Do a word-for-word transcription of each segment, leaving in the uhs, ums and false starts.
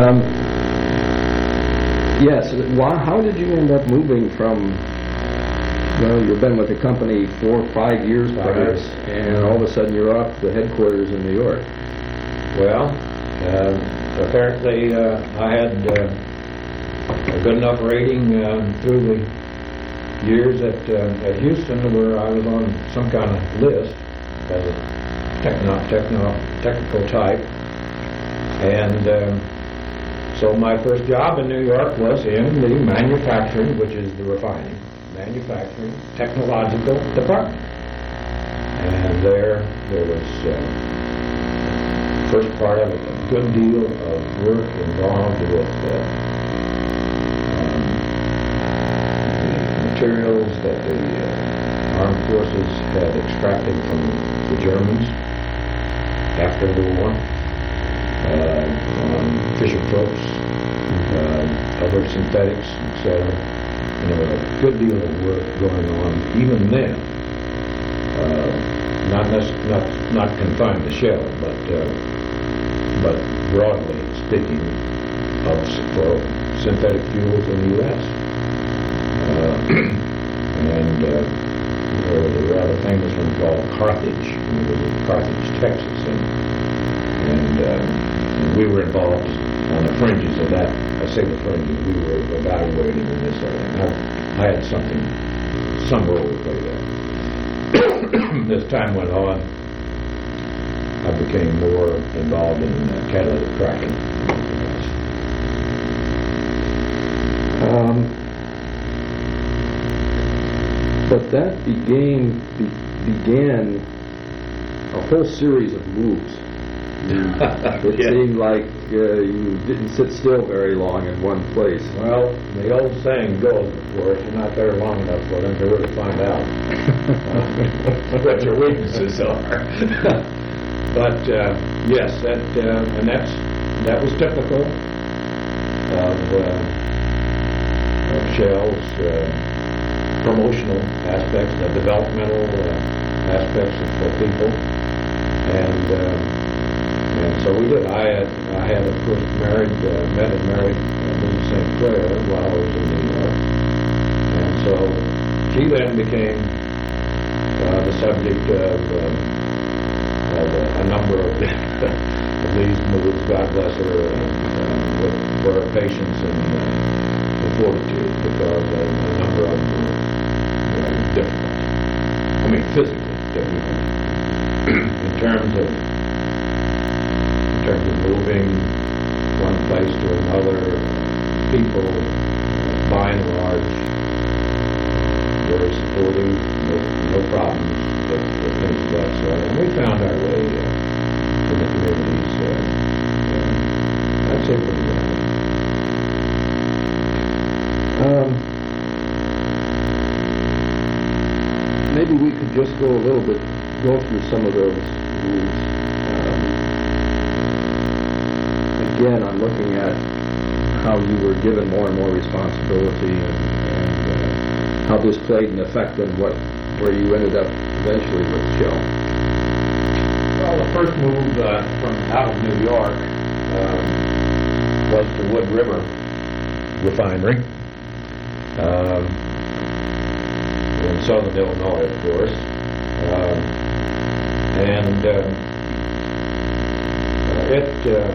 Um, yes. Why, how did you end up moving from? Well, you've been with the company four, five years, perhaps, and all of a sudden you're off the headquarters in New York. Well, uh, apparently uh, I had uh, a good enough rating uh, through the years at uh, at Houston, where I was on some kind of list as a techno, techno, technical type, and uh, so my first job in New York was in the manufacturing, which is the refining. Manufacturing Technological Department, and there there was uh, first part of it a good deal of work involved with uh, um, the materials that the uh, armed forces had extracted from the Germans after the war, uh, on fishing tropes, uh, other synthetics, et cetera. And there was a good deal of work going on even then, uh, not, nec- not not confined to Shell, but uh, but broadly speaking, of for synthetic fuels in the U S Uh, and uh, there was a rather famous one called Carthage. It was in Carthage, Texas, and and, uh, and we were involved on the fringes of that. I say the fringes, we were evaluating in this area. I, I had something, some role to play there. As time went on, I became more involved in uh, catalytic cracking. Um, but that began, be, began a whole series of moves. It Yeah. seemed like uh, you didn't sit still very long in one place. Well, the old saying goes, of course, you're not there long enough for them to really find out what your weaknesses are. But uh, yes, that uh, and that's that was typical of, uh, of Shell's uh, promotional aspects, the developmental uh, aspects for people, and. Uh, And so we did. I had, I had of course, married, uh, met and married uh, Lynn Saint Clair while I was in New York. And so she then became uh, the subject of, um, of uh, a number of, of these moves, God bless her, uh, uh, with, for her patience and, uh, and fortitude, because uh, a number of them were uh, difficult. I mean, physically difficult. In terms of In terms of moving one place to another, people, by and large, very supportive, no, no problems with, with things of that sort. And we found our way uh, in the communities, uh, uh, I'd say pretty well. Um, maybe we could just go a little bit, go through some of those rules. Um, Again, I'm looking at how you were given more and more responsibility, and, and uh, how this played an effect on what where you ended up eventually with Shell. Well, the first move uh, from out of New York um, was to Wood River Refinery um, in southern Illinois, of course, um, and uh, it. Um,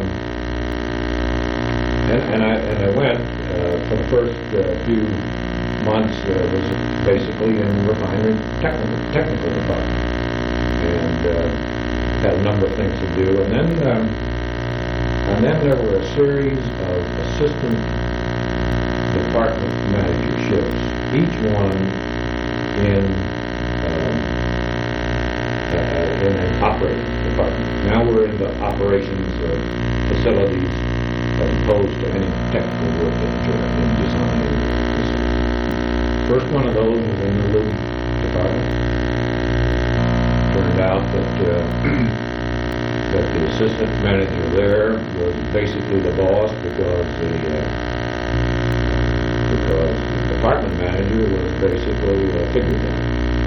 And, and I and I went uh, for the first uh, few months. Uh, was basically in the refinery technical technical department, and uh, had a number of things to do. And then um, and then there were a series of assistant department managerships, each one in um, uh, in an operating department. Now we're in the operations of facilities, as opposed to any technical work in design. First one of those was in the lube department. Turned out that uh, that the assistant manager there was basically the boss, because the uh, because the department manager was basically a figurehead,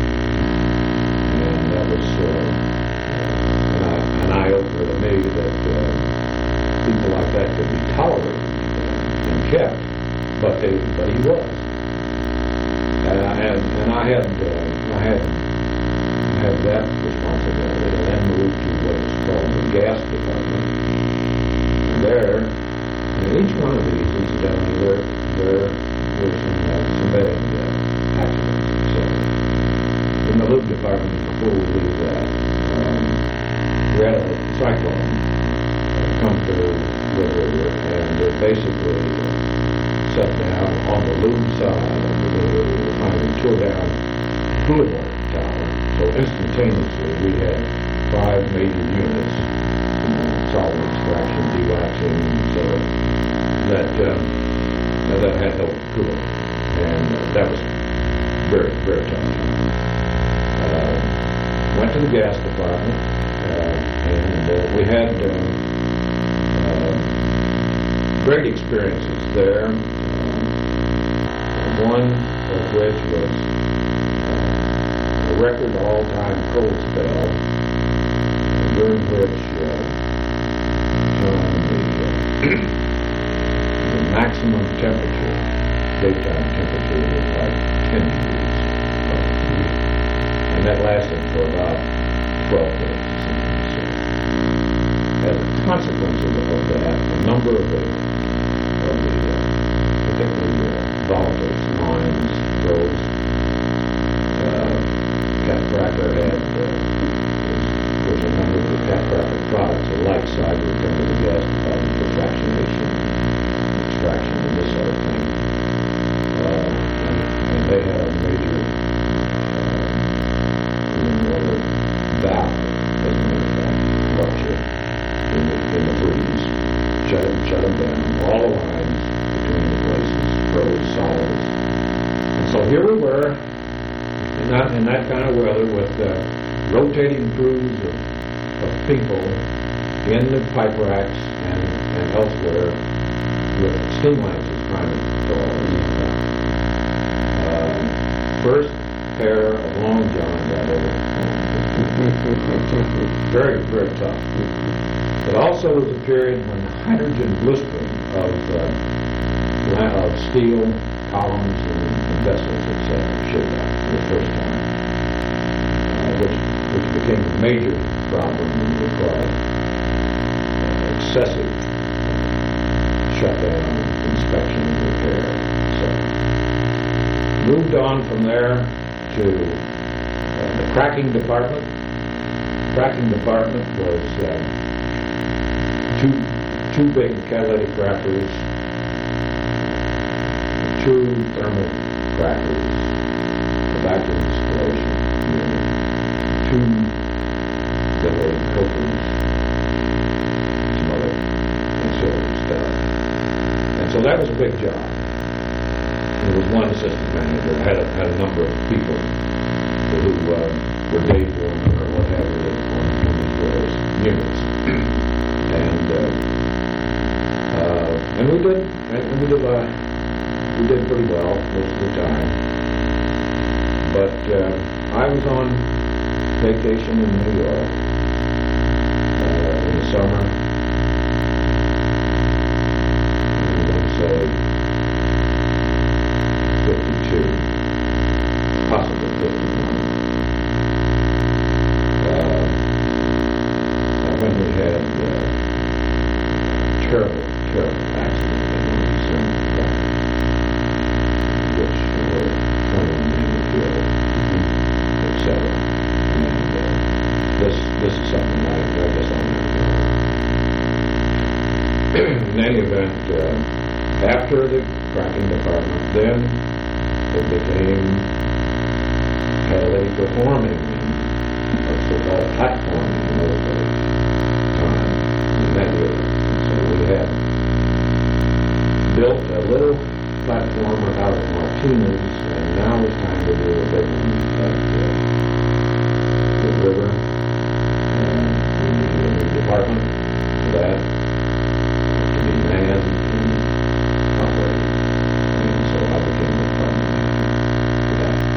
and that was uh, an eye opener to me that. Uh, People like that could be tolerated and kept, but they, but he was. Uh, and and I had uh, I had had that responsibility, and then moved to what is called the gas department. And there, in each one of these, incidentally, there there were some uh, some bad uh, accidents. So in the lube department, before we leave that, um, we had a cyclone uh, come through the river, and it basically uh, set down on the lube side of the river. We were trying to tore down cooling oil tower. So instantaneously, we had five major units, you know, solvent extraction, dewaxing, et cetera, that um, that had no cooling, and uh, that was very, very tough. Uh, went to the gas department, uh, and uh, we had uh, uh, great experiences there. Uh, one of which was uh, a record all-time cold spell, uh, during which uh, John, the, uh, the maximum temperature, daytime temperature, was like ten degrees. And that lasted for about twelve days or something. So, as a consequence of, of that, a number of the, of the uh, particularly uh, volatiles, lines, froze. Uh, Cat Cracker had, uh, there's a number of the Cat Cracker products, the light side would come to the gas department for fractionation, extraction, and this sort of thing. Uh, and, and they had a major valve, as a matter of fact, rupture in the, in the breeze, shut them, shut them down, all the lines between the places, froze, solids. And so here we were, in that, in that kind of weather, with uh, rotating crews of, of people in the pipe racks and, and elsewhere, with steam lancers trying to throw all this stuff. Uh, first pair of long johns I've ever very, very tough. But also was a period when the hydrogen blistering of, uh, of steel columns and vessels, et cetera, showed up for the first time, uh, which, which became a major problem and required uh, excessive uh, shutdown, inspection, and repair, et cetera. Moved on from there to uh, the cracking department. Cracking department was uh, two two big catalytic crackers, two thermal crackers, a vacuum distillation unit, two ventilated cokers, some other ancillary stuff. And so that was a big job. There was one assistant manager that had a, had a number of people who uh, were day foremen or whatever on, on these various units, and uh, uh, and we did and we did uh, we did pretty well most of the time. But uh, I was on vacation in New York uh, in the summer. I'm going to say fifty-two, possibly fifty-one. When we had uh, terrible, terrible accident in one of these thermal crackers, which were twenty-one men killed, et cetera. And uh, this this is something I, I guess I'll never know. In any event, uh, after the cracking department, then it became catalytic reforming, or so-called platforming in those days. That year. So we had built a little platformer out of Martinez, and now it's time to do a big one at uh, the river. And we needed a new department for that, uh, to be manned and operated. And so I became the department manager for that.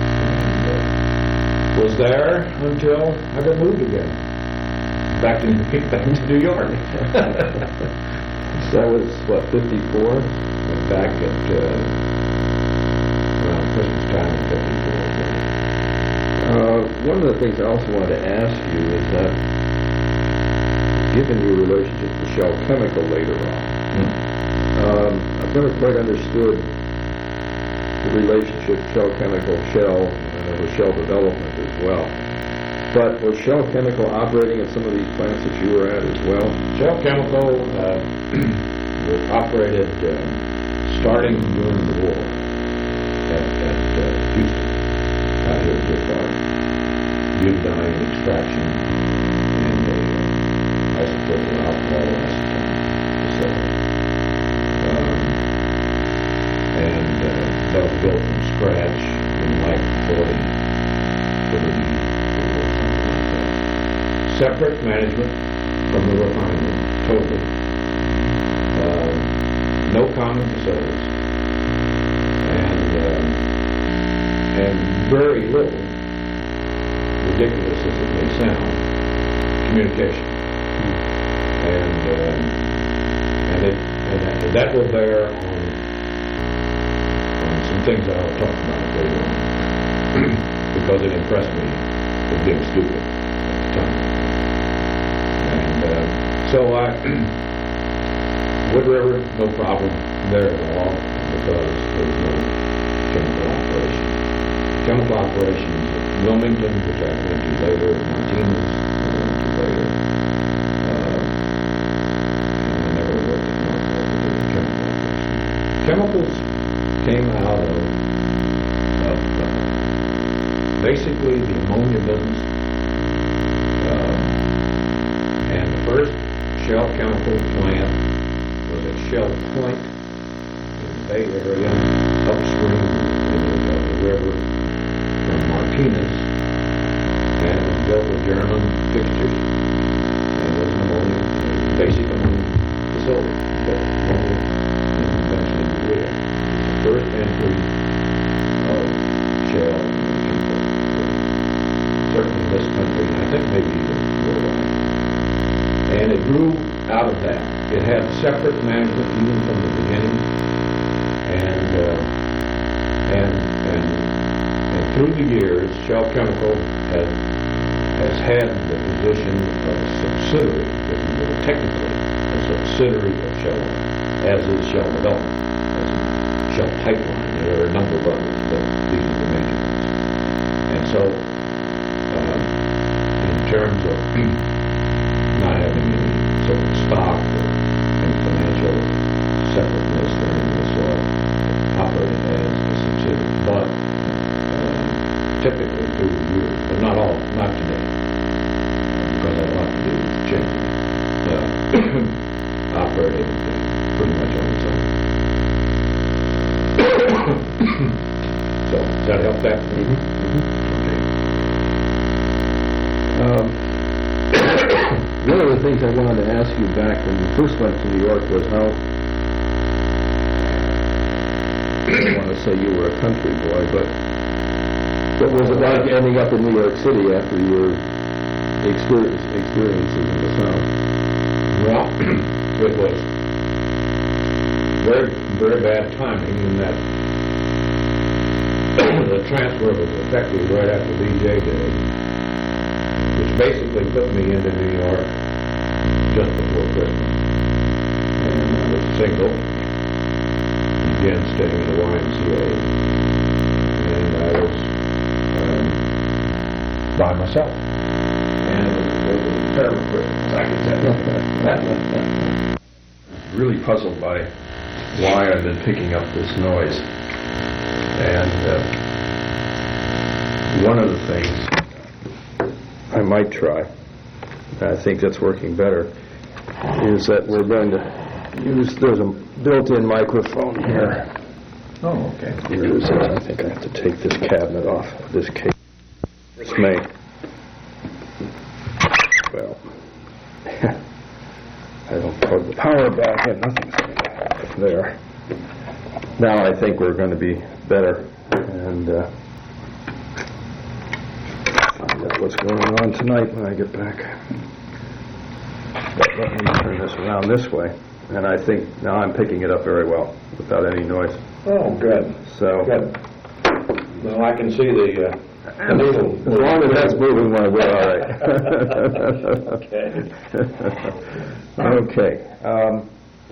And uh, was there until I got moved again. Back to back to New York. That was, what, fifty-four? Back at uh, around Christmas time in fifty-four. Uh, one of the things I also wanted to ask you is that, given your relationship to Shell Chemical later on, Mm-hmm. um, I've never quite understood the relationship Shell Chemical, Shell, and there was Shell Development as well. But was Shell Chemical operating at some of these plants that you were at as well? Shell Chemical uh, was operated uh, starting during the war at, at uh, Houston, out here at Deer Park. Butadiene extraction and a uh, isopropyl alcohol acetone facility. Um, and uh, that was built from scratch in like forty, forty, something like that. Separate management from the refinery, totally. Uh, no common facilities. And, uh, and very little, ridiculous as it may sound, communication. And, um, and, it, and that, that will bear on, on some things that I'll talk about later on. Because it impressed me as being stupid at the time. And uh, so I, Wood River, no problem there at all, because there was no chemical operation. Chemical operations at Wilmington, which I went to later, Martinez, I went to later. Uh, and I never worked at Norfolk to do chemical operations. Chemicals came out of, of uh, basically the ammonia business. Uh, and the first Shell Chemical plant was at Shell Point in the Bay Area, upstream of the river from Martinez, and it was built with German fixtures, and it was an ammonia, basic ammonia facility, but ammonia and eventually urea. The first entry of Shell in the chemical business, certainly in this country, and I think maybe even worldwide. And it grew out of that. It had separate management even from the beginning, and uh, and and and through the years, Shell Chemical has has had the position of a subsidiary, if you will, technically a subsidiary of Shell, as is Shell Development, as in Shell Pipeline. There are a number of others, but these are the major ones. And so, uh, in terms of not having any sort of stock or any financial separateness or any of this sort, operating as a subsidiary, but um, typically through the years, but not all, not today, because I want to do is change uh, operating uh, pretty much on its own. So, does that help that? Mm-hmm. Okay. Um, One of the things I wanted to ask you back when you first went to New York was how, I don't want to say you were a country boy, but what was it like ending up in New York City after your experience, experiences in the South? Well, it was very, very bad timing in that the transfer was effective right after D J Day, which basically put me into New York just before Christmas. And I was single, again staying in the Y M C A, and I was um, by myself. And it was, it was a terrible Christmas, I can tell you. Really puzzled by why I've been picking up this noise. And uh, one of the things I might try, I think that's working better, is that we're going to use, there's a built-in microphone here. Oh, okay. Use it. I think I have to take this cabinet off, this case. This may, well, I don't plug the power back in, nothing's going to happen there. Now I think we're going to be better, and uh, find out what's going on tonight when I get back. But let me turn this around this way. and I think now I'm picking it up very well without any noise. Oh, good. So good. Well, I can see the, uh, the needle. As long as that's moving, we're all right. Okay. Okay. Um,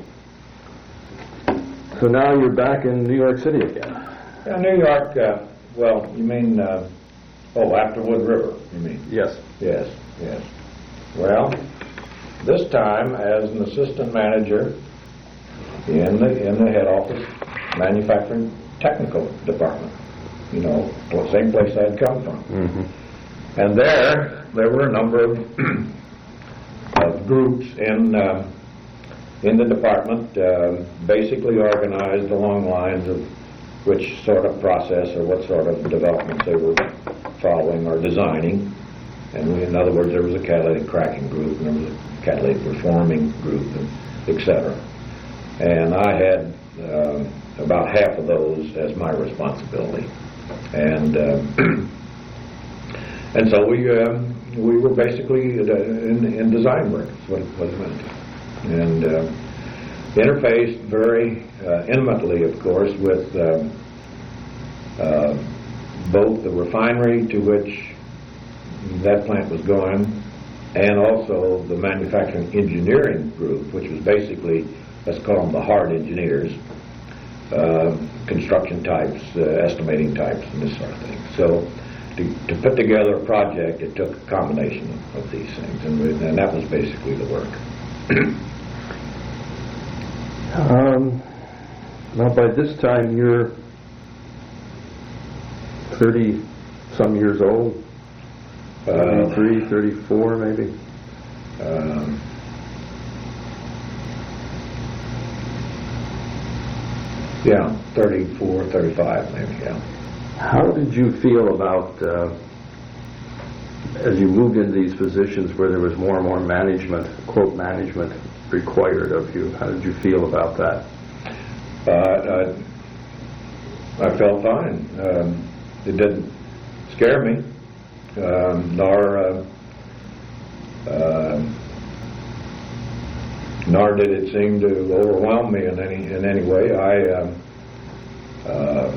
so now you're back in New York City again. Yeah, New York. Uh, well, you mean? Uh, oh, after Wood River. You mean? Yes. Yes. Yes. Well, this time as an assistant manager in the in the head office, manufacturing technical department. You know, the same place I had come from. Mm-hmm. And there, there were a number of, of groups in uh, in the department, uh, basically organized along lines of which sort of process or what sort of developments they were following or designing. And we, in other words, there was a catalytic cracking group, and there was a catalytic reforming group, and et cetera. And I had uh, about half of those as my responsibility. And uh, and so we uh, we were basically in, in design work. That's what it, what it meant. And uh, interfaced very uh, intimately, of course, with uh, uh, both the refinery to which that plant was going, and also the manufacturing engineering group, which was basically, let's call them the hard engineers. Uh, construction types, uh, estimating types, and this sort of thing. So to, to put together a project, it took a combination of, of these things, and, we, and that was basically the work. um, now, by this time, you're thirty-some years old, thirty-three, uh, thirty-four, maybe? Um, Yeah, thirty-four, thirty-five maybe, yeah. How did you feel about, uh, as you moved into these positions where there was more and more management, quote, management required of you? How did you feel about that? Uh, I, I felt fine. Um, it didn't scare me, um, nor uh, uh, nor did it seem to overwhelm me in any in any way. I um, uh,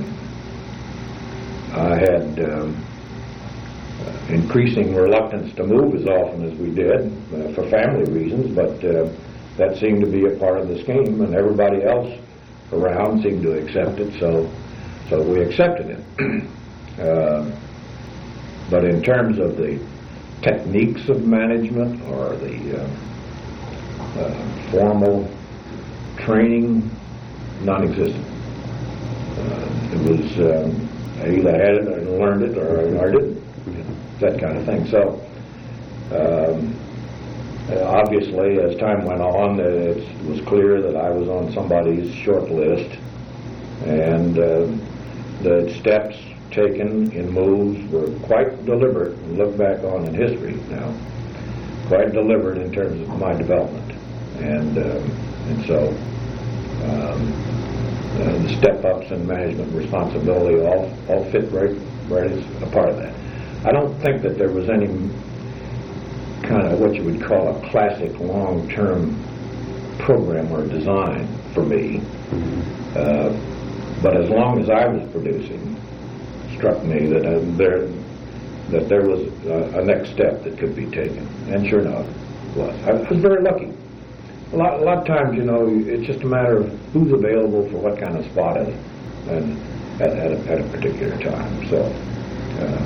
I had um, increasing reluctance to move as often as we did uh, for family reasons, but uh, that seemed to be a part of the scheme, and everybody else around seemed to accept it, so so we accepted it. uh, but in terms of the techniques of management or the uh, Uh, formal training, non-existent. Uh, it was um, I either had it or learned it or, or didn't, you know, that kind of thing. So um, obviously, as time went on, it was clear that I was on somebody's short list, and uh, the steps taken in moves were quite deliberate. Look back on in history now, quite deliberate in terms of my development. And um, and so um, uh, the step-ups and management responsibility all all fit right right as a part of that. I don't think that there was any kind of what you would call a classic long-term program or design for me. Uh, but as long as I was producing, it struck me that uh, there that there was uh, a next step that could be taken, and sure enough, it was. I was very lucky. A lot, a lot of times, you know, it's just a matter of who's available for what kind of spot at, and at, at, a, at a particular time. So, uh,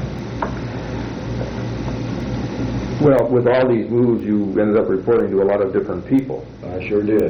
well, with all these moves, you ended up reporting to a lot of different people. I sure did.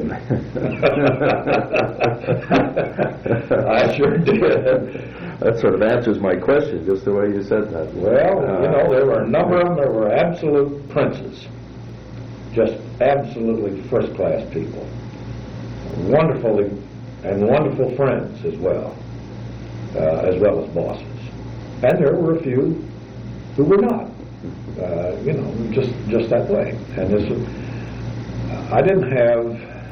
I sure did. That sort of answers my question, just the way you said that. Well, uh, you know, there were a number of them that were absolute princes. Just absolutely first-class people, wonderful and wonderful friends as well, uh, as well as bosses. And there were a few who were not, uh, you know, just just that way. And this, I didn't have.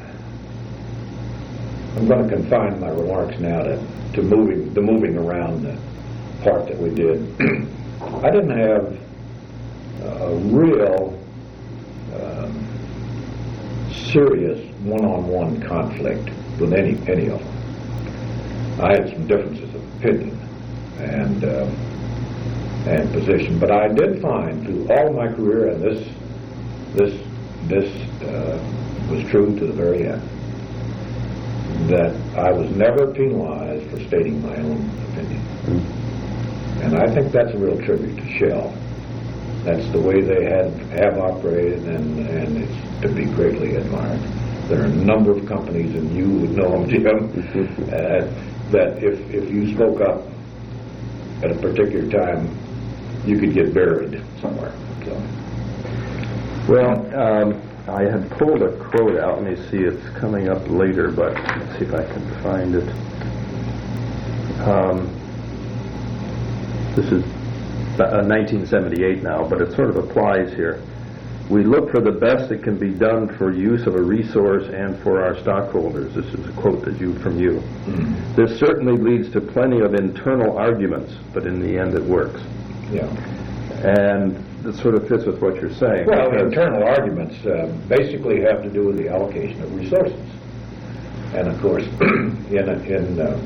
I'm going to confine my remarks now to, to moving the moving around the part that we did. I didn't have a real. Um, serious one-on-one conflict with any any of them. I had some differences of opinion and uh, and position, but I did find through all my career, and this this this uh, was true to the very end, that I was never penalized for stating my own opinion. Mm. And I think that's a real tribute to Shell. That's the way they had have operated, and, and it's to be greatly admired. There are a number of companies, and you would know them, Jim, uh, that if, if you spoke up at a particular time, you could get buried somewhere. So. Well, um, I had pulled a quote out. Let me see. It's coming up later, but let's see if I can find it. Um, this is uh, nineteen seventy-eight now, but it sort of applies here. We look for the best that can be done for use of a resource and for our stockholders. This is a quote that you from you. Mm-hmm. This certainly leads to plenty of internal arguments, but in the end it works. Yeah. And it sort of fits with what you're saying. Well, internal arguments uh, basically have to do with the allocation of resources. And of course, in a, in uh,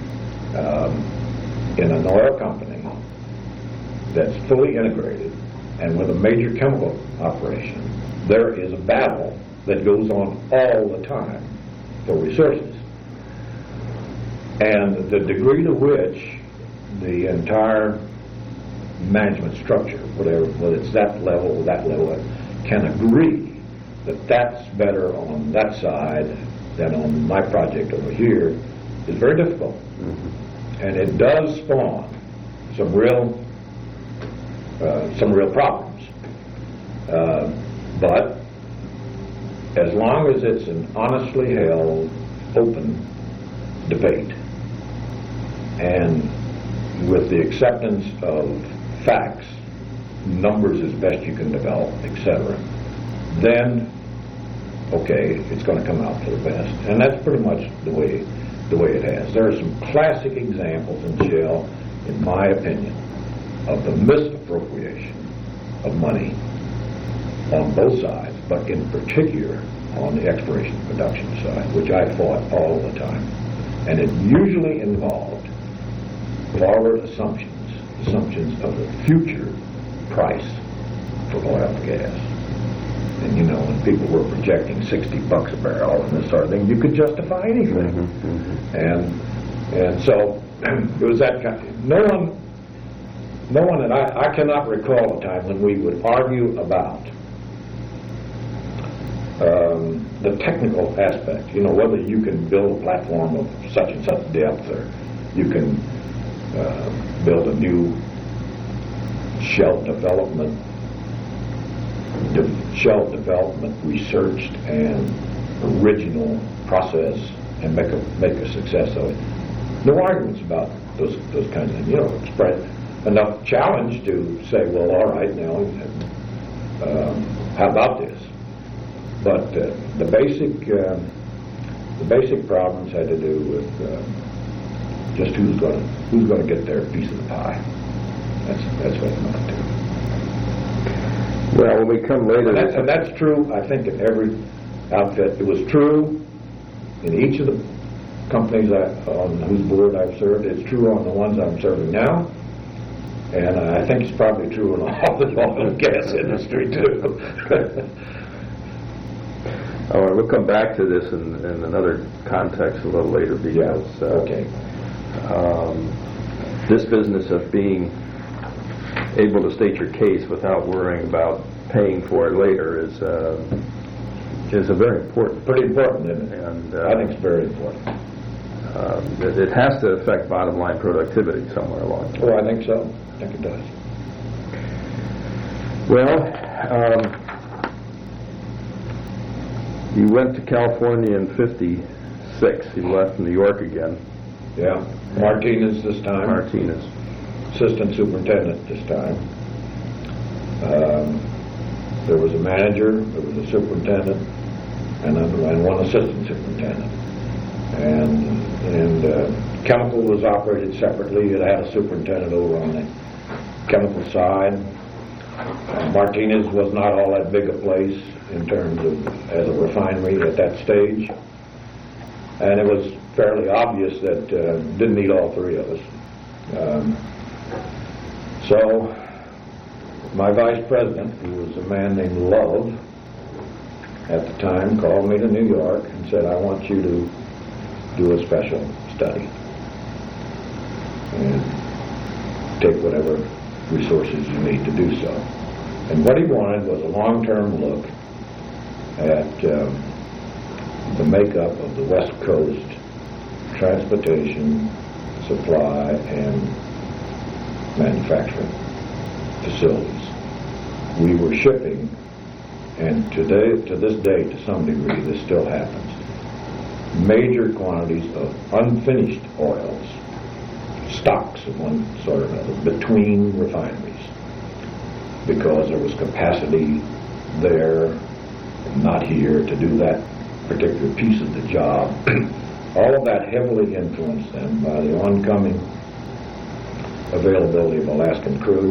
um, in an oil company that's fully integrated and with a major chemical operation, there is a battle that goes on all the time for resources. And the degree to which the entire management structure, whatever, whether it's that level or that level, can agree that that's better on that side than on my project over here is very difficult. Mm-hmm. And it does spawn some real uh, some real problems. Uh, but as long as it's an honestly held, open debate, and with the acceptance of facts, numbers as best you can develop, et cetera, then okay, it's going to come out for the best. And that's pretty much the way the way it has. There are some classic examples in Shell, in my opinion, of the misappropriation of money on both sides, but in particular on the exploration and production side, which I fought all the time. And it usually involved forward assumptions, assumptions of the future price for oil and gas. And you know, when people were projecting sixty bucks a barrel and this sort of thing, you could justify anything. Mm-hmm, mm-hmm. And and so it was that kind of, no one, no one, and I, I cannot recall a time when we would argue about um, the technical aspect. You know, whether you can build a platform of such and such depth, or you can uh, build a new shell development. De- shell development researched and original process and make a make a success of it. No arguments about those those kinds of things. You know, express enough challenge to say, well, all right, now, um, how about this? But uh, the basic uh, the basic problems had to do with uh, just who's going to who's going to get their piece of the pie. That's that's what it amounted to. Well, when we come later... And that's, and that's true, I think, in every outfit. It was true in each of the companies I, on whose board I've served. It's true on the ones I'm serving now. And I think it's probably true in all the oil and gas industry, too. Oh, we'll come back to this in, in another context a little later, because yeah. uh, okay. um, this business of being able to state your case without worrying about paying for it later is uh, is a very important. Pretty important, isn't it? And uh, I think it's very important. Uh, it, it has to affect bottom line productivity somewhere along the way. Oh, I think so. I think it does. Well, um, you went to California in fifty-six. You left New York again. Yeah. Martinez this time. Martinez. Assistant superintendent this time. Um, there was a manager, there was a superintendent, and, and one assistant superintendent. And and uh, chemical was operated separately. It had a superintendent over on the chemical side. Uh, Martinez was not all that big a place. in terms of as a refinery at that stage, and it was fairly obvious that uh, didn't need all three of us. Um, so my vice president, who was a man named Love at the time, called me to New York and said, I want you to do a special study and take whatever resources you need to do so. And what he wanted was a long-term look at um, the makeup of the West Coast transportation, supply, and manufacturing facilities. We were shipping, and today, to this day, to some degree, this still happens, major quantities of unfinished oils, stocks of one sort or another, between refineries, because there was capacity there, not here, to do that particular piece of the job. All of that heavily influenced then by the oncoming availability of Alaskan crude.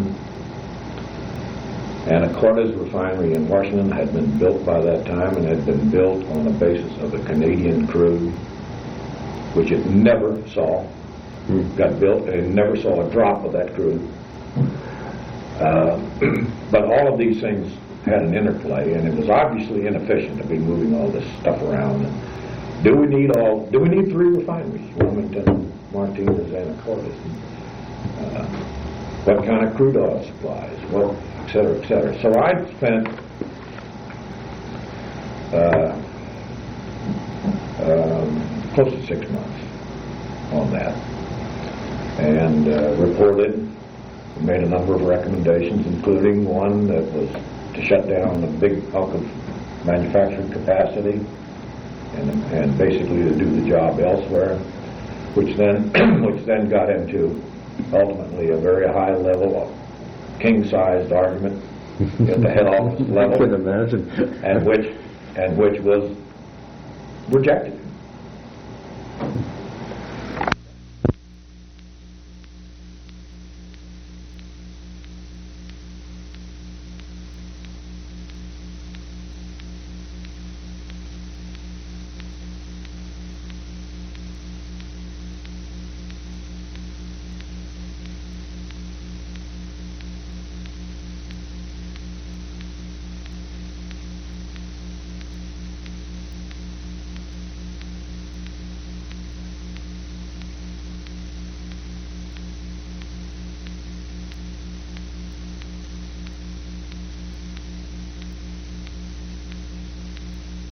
Anacortes refinery in Washington had been built by that time and had been built on the basis of the Canadian crude, which it never saw. Mm. Got built and it never saw a drop of that crude. Uh, but all of these things had an interplay, and it was obviously inefficient to be moving all this stuff around. And do we need all? Do we need three refineries? Wilmington, Martinez, Anacortes. Uh, what kind of crude oil supplies? What, et cetera, et cetera. So I spent uh, um, close to six months on that, and uh, reported. We made a number of recommendations, including one that was to shut down a big hunk of manufacturing capacity and, and basically to do the job elsewhere, which then which then got into ultimately a very high level of king-sized argument at the head office level. I can imagine. and which and which was rejected.